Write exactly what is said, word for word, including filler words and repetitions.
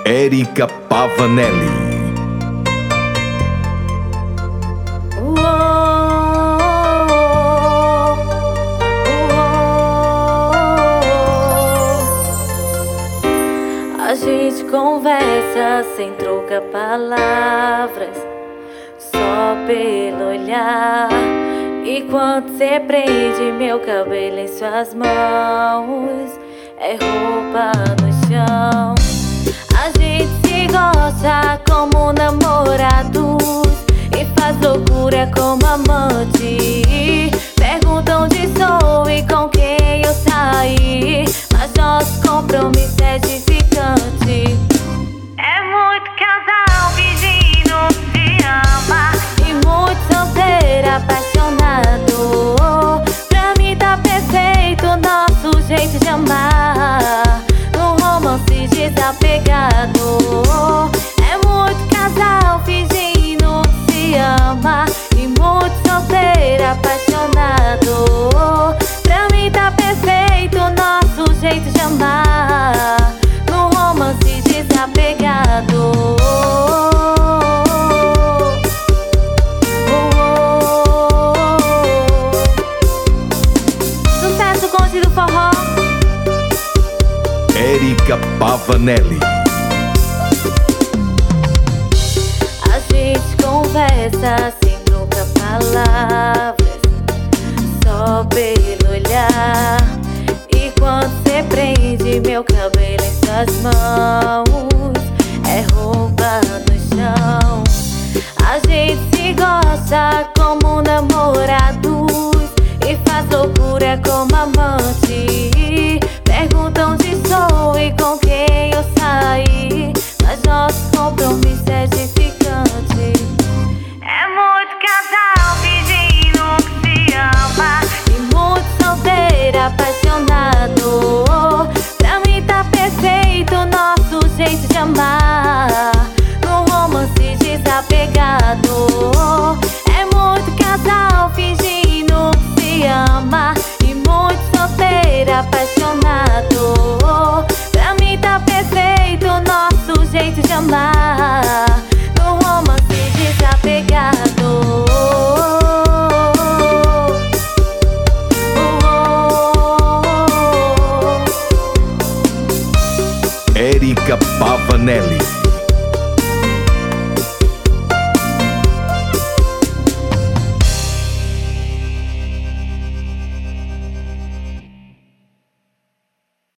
Érica Pavanelli. A gente conversa sem trocar palavras, só pelo olhar. E quando cê prende meu cabelo em suas mãos, é roupa no chão. A gente se gosta como namorados e faz loucura como amante. Perguntam onde sou e com quem eu saí, mas nosso compromisso é edificante. É muito casal fingindo que se ama e muito solteiro apaixonado. Pra mim tá perfeito o nosso jeito de amar, num romance desapegado. É muito casal fingindo que se ama e muito solteiro apaixonado. Pra mim tá perfeito o nosso jeito de amar, num romance desapegado. Sucesso com o do forró. Érica Pavanelli. A gente conversa sem trocar palavras, só pelo olhar. E quando cê prende meu cabelo em suas mãos, é roupa no chão. A gente se gosta como namorados e faz loucura como amante. Perguntam onde sou e com quem eu saí, mas nosso compromisso é edificante. É muito casal fingindo que se ama e muito solteiro apaixonado. Pra mim tá perfeito o nosso jeito de amar, num romance desapegado. É muito casal fingindo que se ama e muito solteiro apaixonado. Pra mim tá perfeito o nosso jeito de amar, num romance desapegado. Érica Pavanelli.